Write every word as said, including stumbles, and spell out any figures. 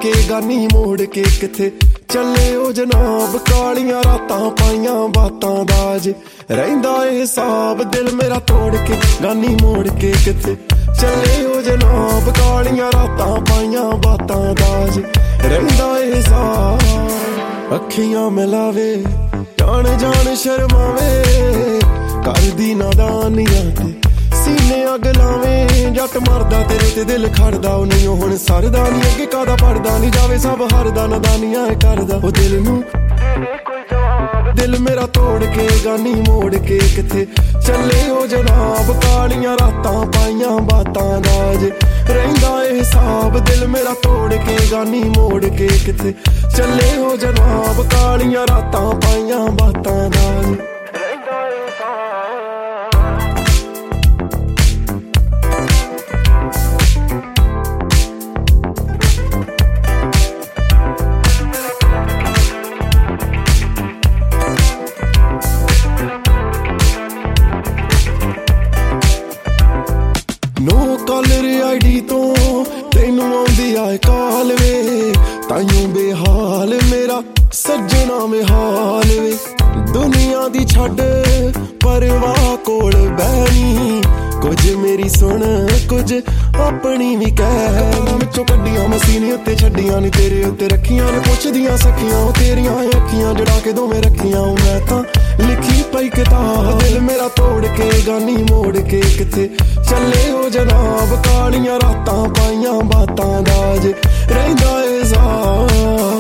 के गानी मोड़ के किथे चले ओ जनाब कालियां रातां पाइयां बातां दाज रहिंदा ए हिसाब दिल मेरा तोड़ के गानी मोड़ के किथे चले ओ जनाब कालियां रातां पाइयां बातां दाज रहिंदा ए हिसाब अखियां मिलावे जान जान शर्मावे करदी नादानियां ते सीने अग लावें जट मरदा तेरे ते दिल खड़दा ओ नहीं हुण सरदा नहीं अगे कादा पड़दा नहीं जावे सब हरदा नदानियां करदा ओ दिल नूं दिल मेरा तोड़ के गानी मोड़ के किथे चले ओ जनाब कालियां रातां पाइयां बातां दाज रहिंदा ए हिसाब दिल मेरा तोड़ के गानी मोड़ के किथे चले ओ जनाब कालियां रातां पाइयां बातां दाज नो कॉलर आईडी तो तेनू आउंदी आए काल वे ताइयों बेहाल मेरा सज्जना में हाल वे दुनिया दी छड्ड परवाह कोल बैनी कुछ मेरी सुन कुछ अपनी भी कह विचों कड्डियां मसीने उत्ते छड्डियां नी तेरे उत्ते रखियां ने पुछदियां सखियां तेरियां अखियां जड़ा के दोवें रखियां मैं तां लिखी पई किताब दिल मेरा तोड़ के गानी मोड़ के किथे चले ओ जनाब कालियां रातां पाइयां बातां दाज रहिंदा ए हिसाब